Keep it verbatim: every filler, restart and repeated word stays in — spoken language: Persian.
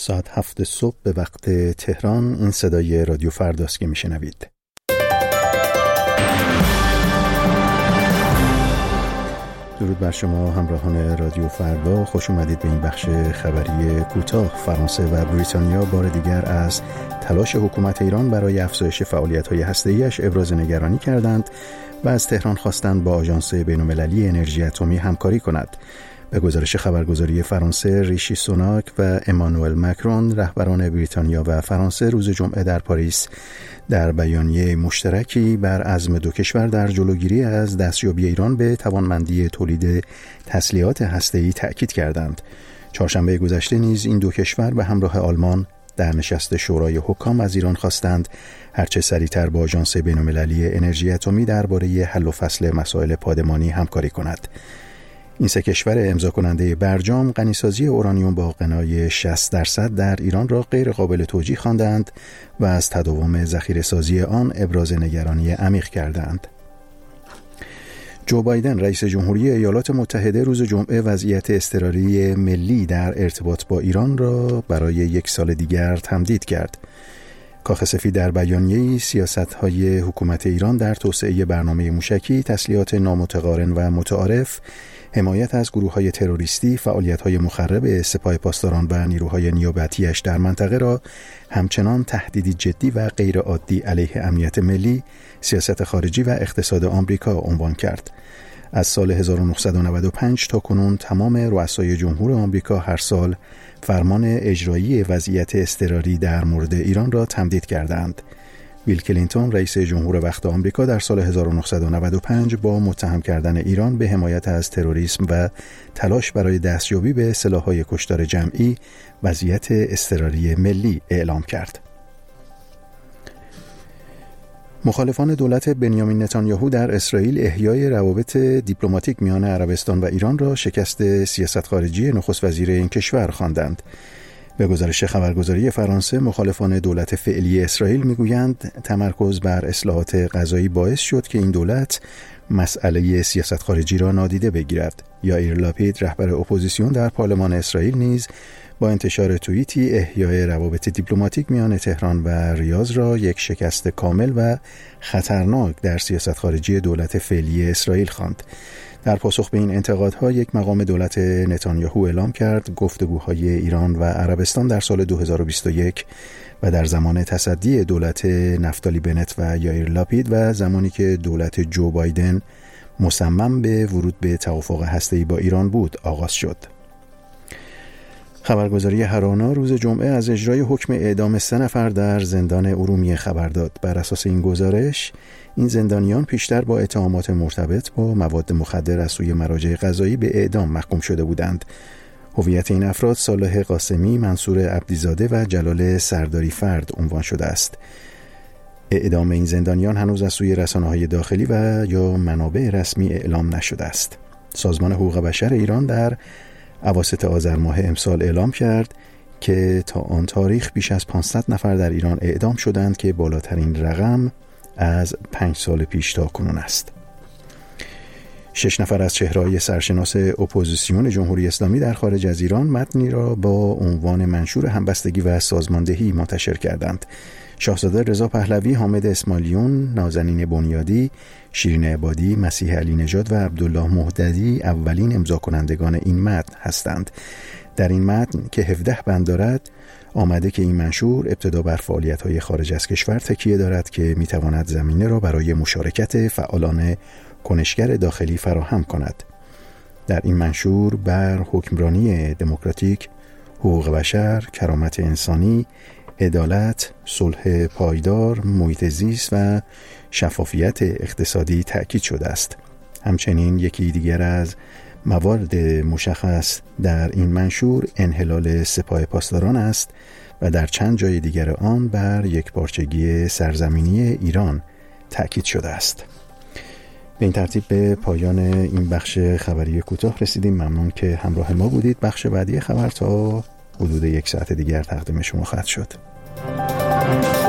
ساعت هفت صبح به وقت تهران. این صدای رادیو فرداست که میشنوید. درود بر شما همراهان رادیو فردا، خوش اومدید به این بخش خبری کوتاه. فرانسه و بریتانیا بار دیگر از تلاش حکومت ایران برای افزایش فعالیت‌های هسته‌ای‌اش ابراز نگرانی کردند و از تهران خواستند با آژانس بین‌المللی انرژی اتمی همکاری کند. به گزارش خبرگزاری فرانسه، ریشی سوناک و امانوئل مکرون، رهبران بریتانیا و فرانسه، روز جمعه در پاریس در بیانیه مشترکی بر عزم دو کشور در جلوگیری از دستیابی ایران به توانمندی تولید تسلیحات هسته‌ای تأکید کردند. چهارشنبه گذشته نیز این دو کشور به همراه آلمان در نشست شورای حکام از ایران خواستند هرچه سریعتر با آژانس بین‌المللی انرژی اتمی درباره حل و فصل مسائل پادمانی همکاری کند. این سه کشور امضا کننده برجام غنیسازی اورانیوم با غنای شصت درصد در ایران را غیر قابل توجیه خواندند و از تداوم ذخیره‌سازی آن ابراز نگرانی عمیق کردند. جو بایدن رئیس جمهوری ایالات متحده روز جمعه وضعیت اضطراری ملی در ارتباط با ایران را برای یک سال دیگر تمدید کرد. کاخ سفید در بیانیه‌ای سیاست‌های حکومت ایران در توسعه برنامه موشکی، تسلیحات نامتقارن و متعارف، حمایت از گروه‌های تروریستی، فعالیت‌های مخرب سپاه پاسداران و نیروهای نیابتی‌اش در منطقه را همچنان تهدیدی جدی و غیرعادی علیه امنیت ملی، سیاست خارجی و اقتصاد آمریکا عنوان کرد. از سال هزار و نهصد و نود و پنج تا کنون تمام رؤسای جمهور آمریکا هر سال فرمان اجرایی وضعیت اضطراری در مورد ایران را تمدید کردند. بیل کلینتون رئیس جمهور وقت آمریکا در سال هزار و نهصد و نود و پنج با متهم کردن ایران به حمایت از تروریسم و تلاش برای دستیابی به سلاح‌های کشتار جمعی وضعیت اضطراری ملی اعلام کرد. مخالفان دولت بنیامین نتانیاهو در اسرائیل احیای روابط دیپلماتیک میان عربستان و ایران را شکست سیاست خارجی نخست وزیر این کشور خواندند. به گزارش خبرگزاری فرانسه، مخالفان دولت فعلی اسرائیل میگویند تمرکز بر اصلاحات قضایی باعث شد که این دولت مسئله سیاست خارجی را نادیده بگیرد. یائیر لاپید رهبر اپوزیسیون در پارلمان اسرائیل نیز با انتشار توییتی احیای روابط دیپلماتیک میان تهران و ریاض را یک شکست کامل و خطرناک در سیاست خارجی دولت فعلی اسرائیل خواند. در پاسخ به این انتقادها یک مقام دولت نتانیاهو اعلام کرد گفتگوهای ایران و عربستان در سال دو هزار و بیست و یک و در زمان تصدی دولت نفتالی بنت و یائیر لاپید و زمانی که دولت جو بایدن مصمم به ورود به توافق هسته‌ای با ایران بود آغاز شد. خبرگزاری هرانا روز جمعه از اجرای حکم اعدام سه نفر در زندان ارومیه خبر داد. بر اساس این گزارش، این زندانیان پیشتر با اتهامات مرتبط با مواد مخدر از سوی مراجع قضایی به اعدام محکوم شده بودند. هویت این افراد صالح قاسمی، منصور عبدیزاده و جلال سرداری فرد عنوان شده است. اعدام این زندانیان هنوز از سوی رسانه‌های داخلی و یا منابع رسمی اعلام نشده است. سازمان حقوق بشر ایران در اواسط آذر ماه امسال اعلام کرد که تا آن تاریخ بیش از پانصد نفر در ایران اعدام شدند که بالاترین رقم از پنج سال پیش تا کنون است. شش نفر از چهره‌های سرشناس اپوزیسیون جمهوری اسلامی در خارج از ایران متنی را با عنوان منشور همبستگی و سازماندهی منتشر کردند. شاهزاده رضا پهلوی، حامد اسماعیلیون، نازنین بنیادی، شیرین عبادی، مسیح علی نژاد و عبدالله مهددی اولین امضا کنندگان این متن هستند. در این متن که هفده بند دارد آمده که این منشور ابتدا بر فعالیت‌های خارج از کشور تکیه دارد که می‌تواند زمینه را برای مشارکت فعالان کنشگر داخلی فراهم کند. در این منشور بر حکمرانی دموکراتیک، حقوق بشر، کرامت انسانی، عدالت، صلح پایدار، محیط زیست و شفافیت اقتصادی تأکید شده است. همچنین یکی دیگر از موارد مشخص در این منشور انحلال سپاه پاسداران است و در چند جای دیگر آن بر یکپارچگی سرزمینی ایران تأکید شده است. به این ترتیب به پایان این بخش خبری کوتاه رسیدیم. ممنون که همراه ما بودید. بخش بعدی خبر تا حدود یک ساعت دیگر تقدیم شما خواهد شد.